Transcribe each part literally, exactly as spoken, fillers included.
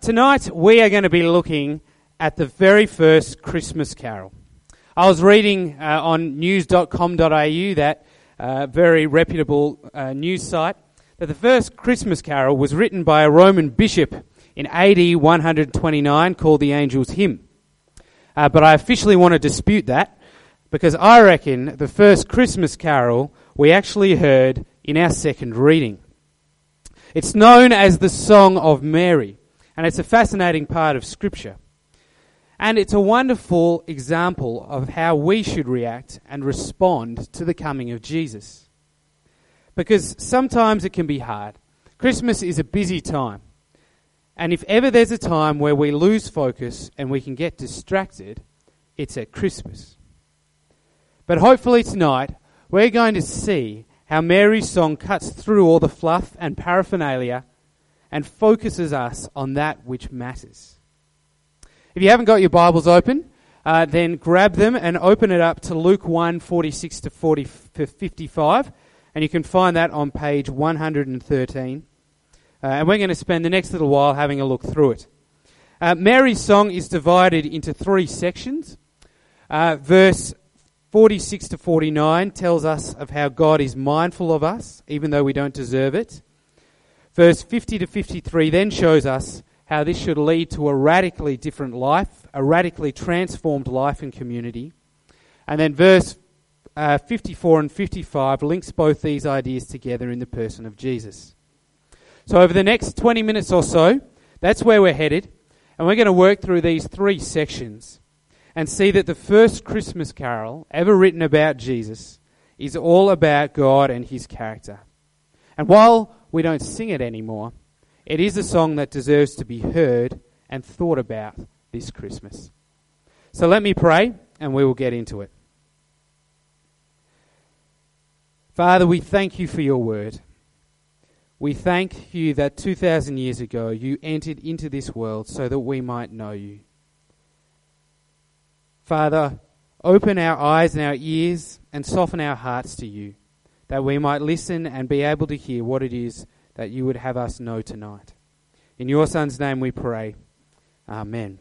Tonight we are going to be looking at the very first Christmas carol. I was reading uh, on news dot com dot a u, that uh, very reputable uh, news site, that the first Christmas carol was written by a Roman bishop in A D one twenty-nine called the Angel's Hymn. Uh, but I officially want to dispute that, because I reckon the first Christmas carol we actually heard in our second reading. It's known as the Song of Mary, and it's a fascinating part of Scripture. And it's a wonderful example of how we should react and respond to the coming of Jesus. Because sometimes it can be hard. Christmas is a busy time. And if ever there's a time where we lose focus and we can get distracted, it's at Christmas. But hopefully tonight, we're going to see how Mary's song cuts through all the fluff and paraphernalia and focuses us on that which matters. If you haven't got your Bibles open, uh, then grab them and open it up to Luke one, forty-six to fifty-five, and you can find that on page one hundred thirteen. Uh, and we're going to spend the next little while having a look through it. Uh, Mary's song is divided into three sections. Uh, verse forty-six to forty-nine tells us of how God is mindful of us, even though we don't deserve it. Verse fifty to fifty-three then shows us how this should lead to a radically different life, a radically transformed life and community. And then verse uh, fifty-four and fifty-five links both these ideas together in the person of Jesus. So over the next twenty minutes or so, that's where we're headed, and we're going to work through these three sections and see that the first Christmas carol ever written about Jesus is all about God and his character. And while we don't sing it anymore, it is a song that deserves to be heard and thought about this Christmas. So let me pray and we will get into it. Father, we thank you for your word. We thank you that two thousand years ago you entered into this world so that we might know you. Father, open our eyes and our ears and soften our hearts to you, that we might listen and be able to hear what it is that you would have us know tonight. In your Son's name we pray. Amen.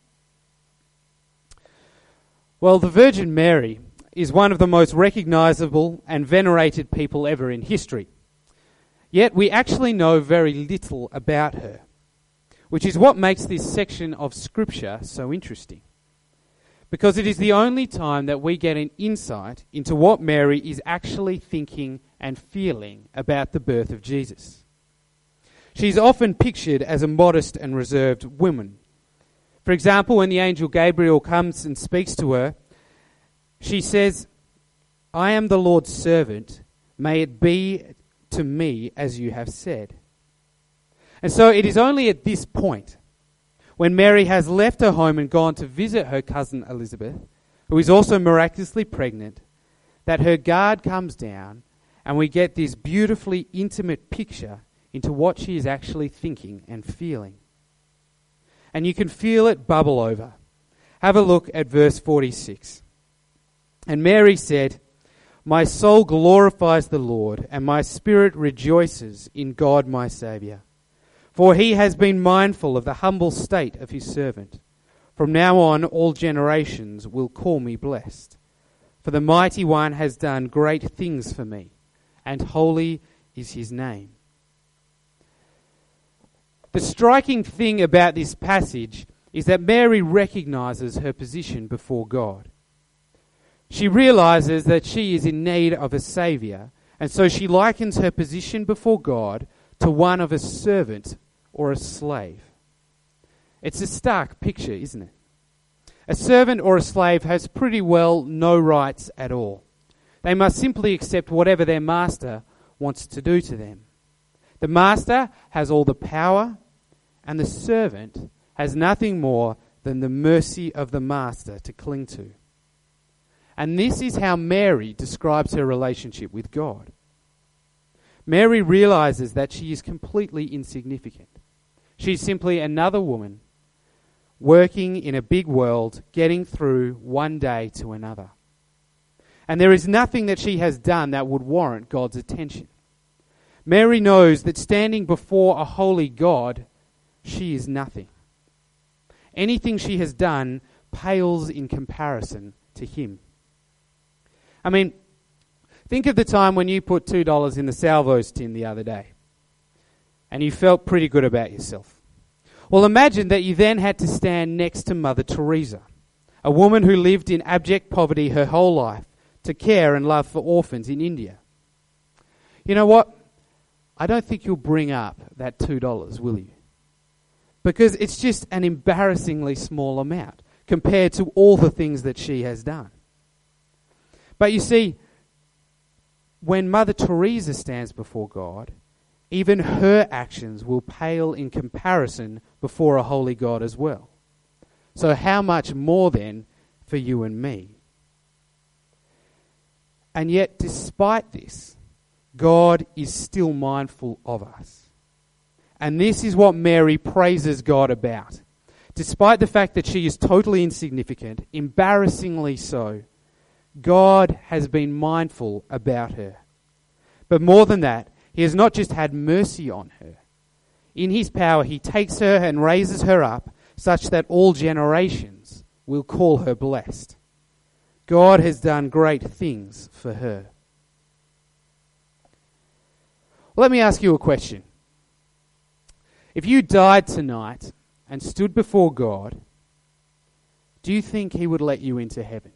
Well, the Virgin Mary is one of the most recognisable and venerated people ever in history. Yet we actually know very little about her, which is what makes this section of Scripture so interesting. Because it is the only time that we get an insight into what Mary is actually thinking and feeling about the birth of Jesus. She's often pictured as a modest and reserved woman. For example, when the angel Gabriel comes and speaks to her, she says, "I am the Lord's servant, may it be to me as you have said." And so it is only at this point, when Mary has left her home and gone to visit her cousin Elizabeth, who is also miraculously pregnant, that her guard comes down and we get this beautifully intimate picture into what she is actually thinking and feeling. And you can feel it bubble over. Have a look at verse forty-six. "And Mary said, 'My soul glorifies the Lord, and my spirit rejoices in God my Saviour. For he has been mindful of the humble state of his servant. From now on all generations will call me blessed. For the Mighty One has done great things for me, and holy is his name.'" The striking thing about this passage is that Mary recognises her position before God. She realises that she is in need of a Saviour, and so she likens her position before God to one of a servant or a slave. It's a stark picture, isn't it? A servant or a slave has pretty well no rights at all. They must simply accept whatever their master wants to do to them. The master has all the power, and the servant has nothing more than the mercy of the master to cling to. And this is how Mary describes her relationship with God. Mary realizes that she is completely insignificant. She's simply another woman working in a big world, getting through one day to another. And there is nothing that she has done that would warrant God's attention. Mary knows that standing before a holy God she is nothing. Anything she has done pales in comparison to him. I mean, think of the time when you put two dollars in the Salvos tin the other day and you felt pretty good about yourself. Well, imagine that you then had to stand next to Mother Teresa, a woman who lived in abject poverty her whole life to care and love for orphans in India. You know what? I don't think you'll bring up that two dollars, will you? Because it's just an embarrassingly small amount compared to all the things that she has done. But you see, when Mother Teresa stands before God, even her actions will pale in comparison before a holy God as well. So how much more then for you and me? And yet, despite this, God is still mindful of us. And this is what Mary praises God about. Despite the fact that she is totally insignificant, embarrassingly so, God has been mindful about her. But more than that, he has not just had mercy on her. In his power, he takes her and raises her up such that all generations will call her blessed. God has done great things for her. Well, let me ask you a question. If you died tonight and stood before God, do you think he would let you into heaven?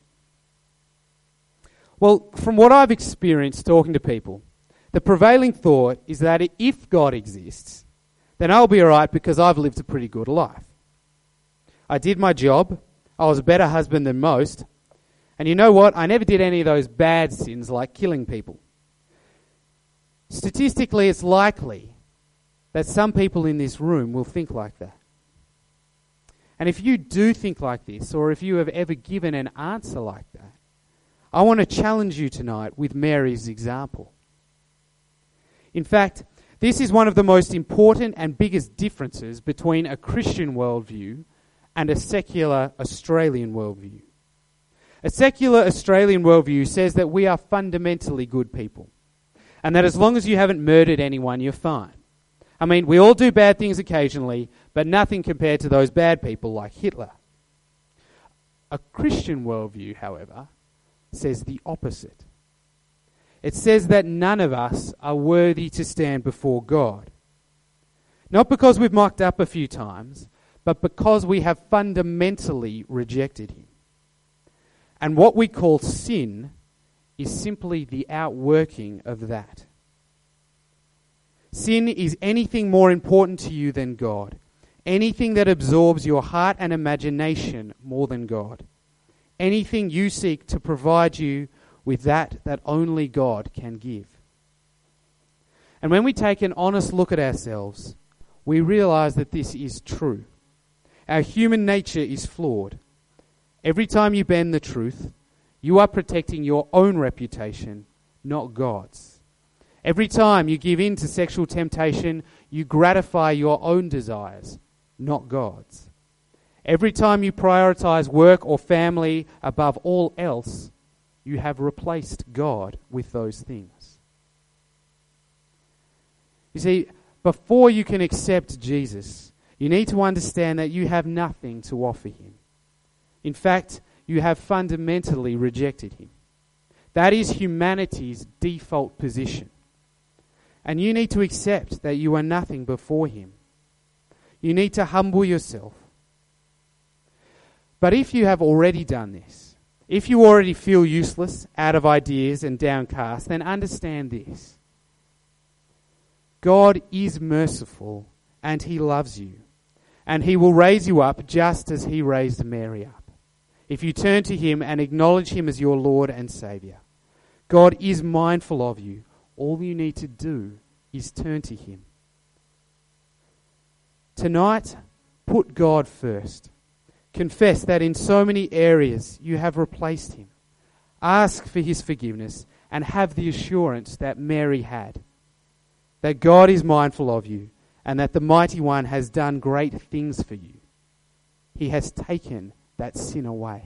Well, from what I've experienced talking to people, the prevailing thought is that if God exists, then I'll be all right because I've lived a pretty good life. I did my job. I was a better husband than most. And you know what? I never did any of those bad sins like killing people. Statistically, it's likely that some people in this room will think like that. And if you do think like this, or if you have ever given an answer like that, I want to challenge you tonight with Mary's example. In fact, this is one of the most important and biggest differences between a Christian worldview and a secular Australian worldview. A secular Australian worldview says that we are fundamentally good people, and that as long as you haven't murdered anyone, you're fine. I mean, we all do bad things occasionally, but nothing compared to those bad people like Hitler. A Christian worldview, however, says the opposite. It says that none of us are worthy to stand before God. Not because we've mucked up a few times, but because we have fundamentally rejected him. And what we call sin is simply the outworking of that. Sin is anything more important to you than God. Anything that absorbs your heart and imagination more than God. Anything you seek to provide you with that that only God can give. And when we take an honest look at ourselves, we realize that this is true. Our human nature is flawed. Every time you bend the truth, you are protecting your own reputation, not God's. Every time you give in to sexual temptation, you gratify your own desires, not God's. Every time you prioritize work or family above all else, you have replaced God with those things. You see, before you can accept Jesus, you need to understand that you have nothing to offer him. In fact, you have fundamentally rejected him. That is humanity's default position. And you need to accept that you are nothing before him. You need to humble yourself. But if you have already done this, if you already feel useless, out of ideas and downcast, then understand this. God is merciful and he loves you. And he will raise you up just as he raised Mary up. If you turn to him and acknowledge him as your Lord and Saviour. God is mindful of you. All you need to do is turn to him. Tonight, put God first. Confess that in so many areas you have replaced him. Ask for his forgiveness and have the assurance that Mary had. That God is mindful of you and that the Mighty One has done great things for you. He has taken that sin away.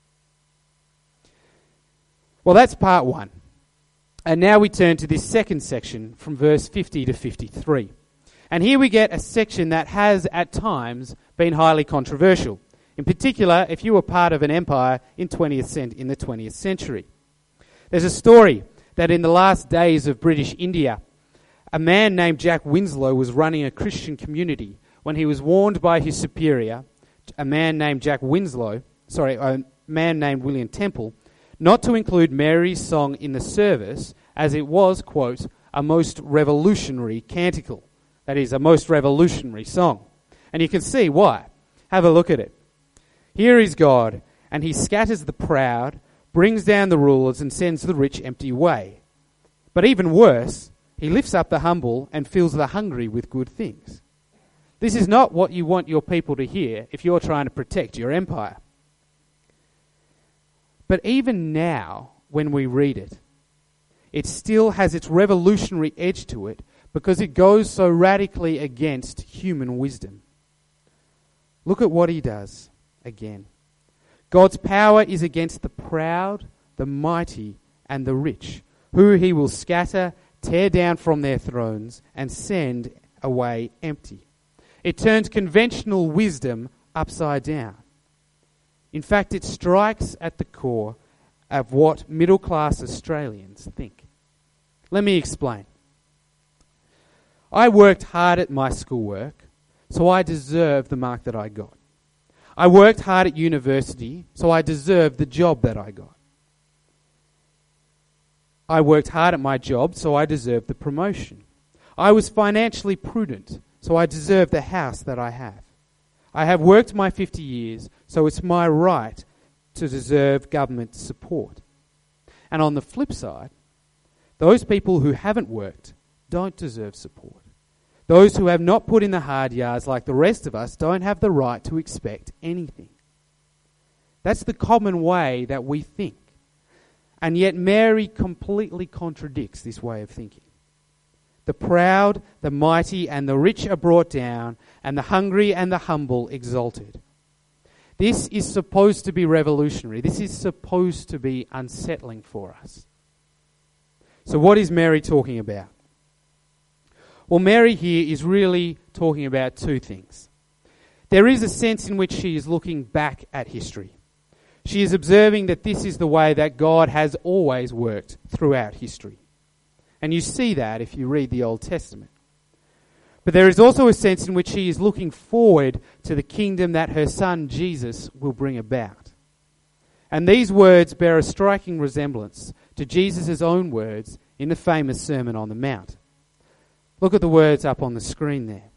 Well, that's part one. And now we turn to this second section from verse fifty to fifty-three. And here we get a section that has, at times, been highly controversial. In particular, if you were part of an empire in, twentieth cent- in the twentieth century. There's a story that in the last days of British India, a man named Jack Winslow was running a Christian community when he was warned by his superior, a man named Jack Winslow, sorry, a man named William Temple, not to include Mary's song in the service as it was, quote, a most revolutionary canticle. That is, a most revolutionary song. And you can see why. Have a look at it. Here is God, and he scatters the proud, brings down the rulers, and sends the rich empty away. But even worse, he lifts up the humble and fills the hungry with good things. This is not what you want your people to hear if you're trying to protect your empire. But even now, when we read it, it still has its revolutionary edge to it because it goes so radically against human wisdom. Look at what he does again. God's power is against the proud, the mighty, and the rich, who he will scatter, tear down from their thrones, and send away empty. It turns conventional wisdom upside down. In fact, it strikes at the core of what middle-class Australians think. Let me explain. I worked hard at my schoolwork, so I deserve the mark that I got. I worked hard at university, so I deserve the job that I got. I worked hard at my job, so I deserve the promotion. I was financially prudent, so I deserve the house that I have. I have worked my fifty years, so it's my right to deserve government support. And on the flip side, those people who haven't worked don't deserve support. Those who have not put in the hard yards like the rest of us don't have the right to expect anything. That's the common way that we think. And yet Mary completely contradicts this way of thinking. The proud, the mighty, and the rich are brought down, and the hungry and the humble exalted. This is supposed to be revolutionary. This is supposed to be unsettling for us. So what is Mary talking about? Well, Mary here is really talking about two things. There is a sense in which she is looking back at history. She is observing that this is the way that God has always worked throughout history. And you see that if you read the Old Testament. But there is also a sense in which she is looking forward to the kingdom that her son Jesus will bring about. And these words bear a striking resemblance to Jesus' own words in the famous Sermon on the Mount. Look at the words up on the screen there.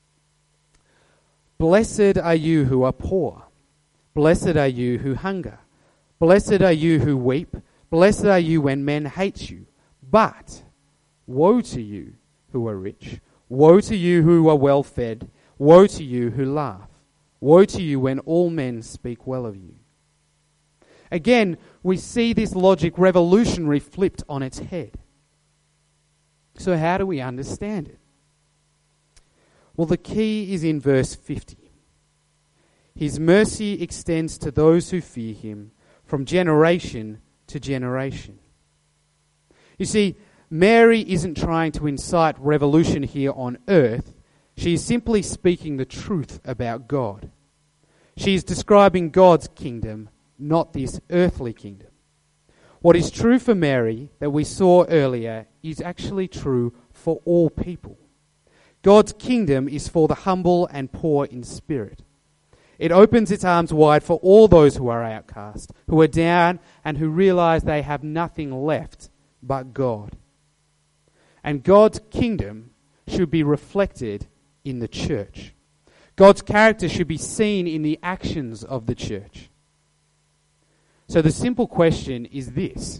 Blessed are you who are poor. Blessed are you who hunger. Blessed are you who weep. Blessed are you when men hate you. But woe to you who are rich. Woe to you who are well fed. Woe to you who laugh. Woe to you when all men speak well of you. Again, we see this logic revolutionary flipped on its head. So how do we understand it? Well, the key is in verse fifty. His mercy extends to those who fear him from generation to generation. You see, Mary isn't trying to incite revolution here on earth. She is simply speaking the truth about God. She is describing God's kingdom, not this earthly kingdom. What is true for Mary that we saw earlier is actually true for all people. God's kingdom is for the humble and poor in spirit. It opens its arms wide for all those who are outcast, who are down, and who realize they have nothing left but God. And God's kingdom should be reflected in the church. God's character should be seen in the actions of the church. So the simple question is this: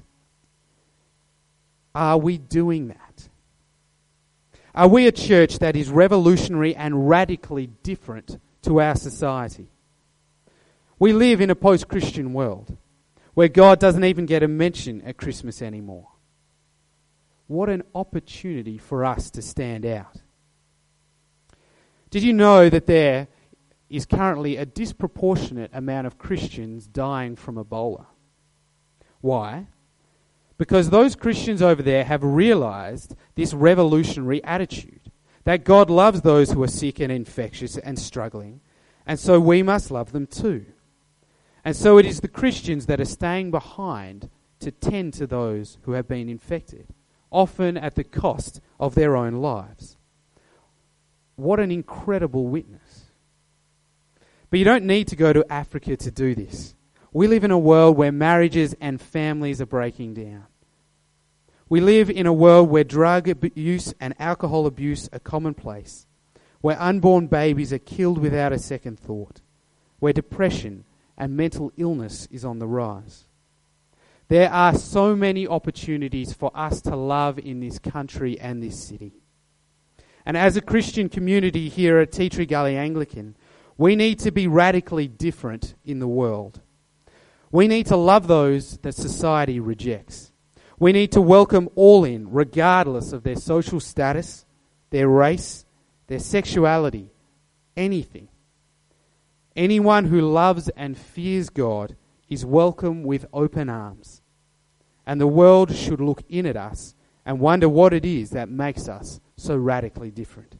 are we doing that? Are we a church that is revolutionary and radically different to our society? We live in a post-Christian world where God doesn't even get a mention at Christmas anymore. What an opportunity for us to stand out. Did you know that there is currently a disproportionate amount of Christians dying from Ebola? Why? Because those Christians over there have realized this revolutionary attitude. that God loves those who are sick and infectious and struggling, and so we must love them too. And so it is the Christians that are staying behind to tend to those who have been infected, often at the cost of their own lives. What an incredible witness. But you don't need to go to Africa to do this. We live in a world where marriages and families are breaking down. We live in a world where drug abuse and alcohol abuse are commonplace, where unborn babies are killed without a second thought, where depression and mental illness is on the rise. There are so many opportunities for us to love in this country and this city. And as a Christian community here at Tea Tree Gully Anglican, we need to be radically different in the world. We need to love those that society rejects. We need to welcome all in, regardless of their social status, their race, their sexuality, anything. Anyone who loves and fears God is welcome with open arms. And the world should look in at us and wonder what it is that makes us so radically different.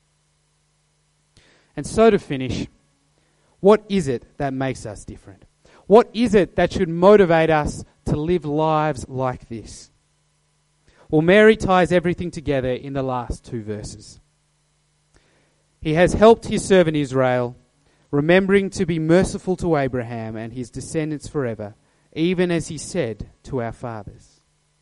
And so to finish, what is it that makes us different? What is it that should motivate us to live lives like this? Well, Mary ties everything together in the last two verses. He has helped his servant Israel, remembering to be merciful to Abraham and his descendants forever, even as he said to our fathers.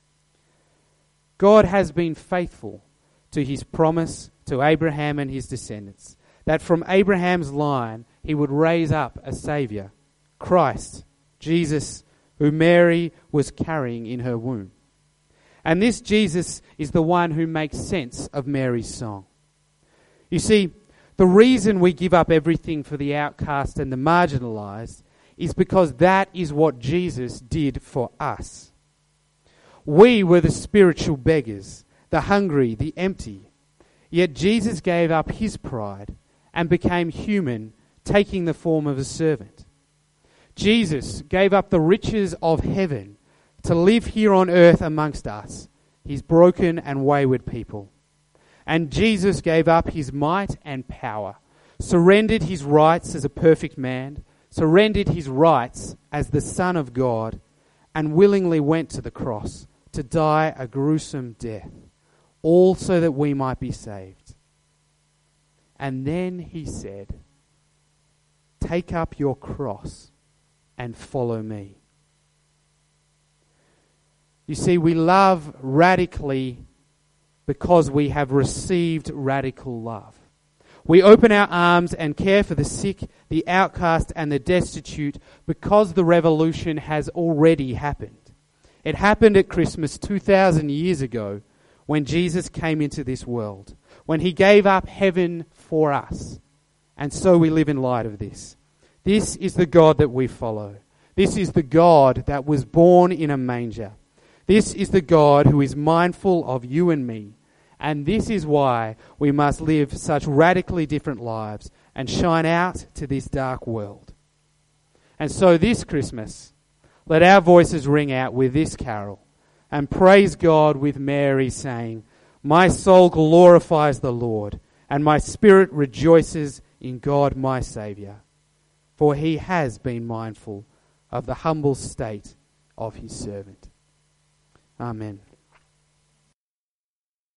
God has been faithful to his promise to Abraham and his descendants, that from Abraham's line he would raise up a Saviour, Christ, Jesus, who Mary was carrying in her womb. And this Jesus is the one who makes sense of Mary's song. You see, the reason we give up everything for the outcast and the marginalised is because that is what Jesus did for us. We were the spiritual beggars, the hungry, the empty. Yet Jesus gave up his pride and became human, taking the form of a servant. Jesus gave up the riches of heaven to live here on earth amongst us, his broken and wayward people. And Jesus gave up his might and power, surrendered his rights as a perfect man, surrendered his rights as the Son of God, and willingly went to the cross to die a gruesome death, all so that we might be saved. And then he said, "Take up your cross and follow me." You see, we love radically because we have received radical love. We open our arms and care for the sick, the outcast, and the destitute because the revolution has already happened. It happened at Christmas two thousand years ago when Jesus came into this world, when he gave up heaven for us. And so we live in light of this. This is the God that we follow. This is the God that was born in a manger. This is the God who is mindful of you and me. And this is why we must live such radically different lives and shine out to this dark world. And so this Christmas, let our voices ring out with this carol and praise God with Mary saying, "My soul glorifies the Lord, and my spirit rejoices in God my Saviour. For he has been mindful of the humble state of his servant." Amen.